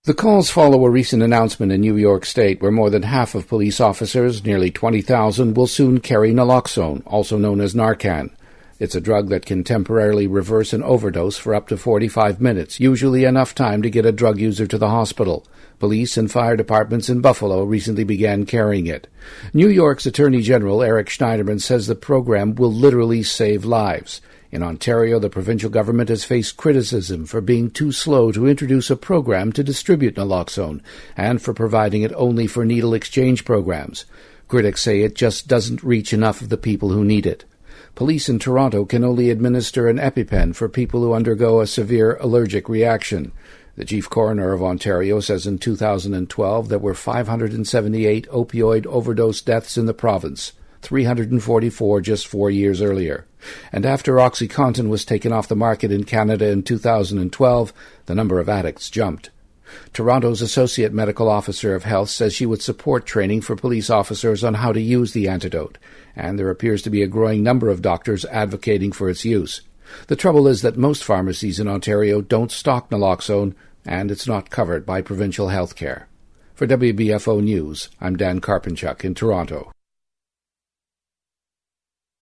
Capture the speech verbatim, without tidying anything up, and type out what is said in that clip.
The calls follow a recent announcement in New York State where more than half of police officers, nearly twenty thousand, will soon carry naloxone, also known as Narcan. It's a drug that can temporarily reverse an overdose for up to forty-five minutes, usually enough time to get a drug user to the hospital. Police and fire departments in Buffalo recently began carrying it. New York's Attorney General Eric Schneiderman says the program will literally save lives. In Ontario, the provincial government has faced criticism for being too slow to introduce a program to distribute naloxone and for providing it only for needle exchange programs. Critics say it just doesn't reach enough of the people who need it. Police in Toronto can only administer an EpiPen for people who undergo a severe allergic reaction. The chief coroner of Ontario says in two thousand twelve there were five hundred seventy-eight opioid overdose deaths in the province, three hundred forty-four just four years earlier. And after OxyContin was taken off the market in Canada in two thousand twelve, the number of addicts jumped. Toronto's Associate Medical Officer of Health says she would support training for police officers on how to use the antidote, and there appears to be a growing number of doctors advocating for its use. The trouble is that most pharmacies in Ontario don't stock naloxone, and it's not covered by provincial health care. For W B F O News, I'm Dan Karpinchuk in Toronto.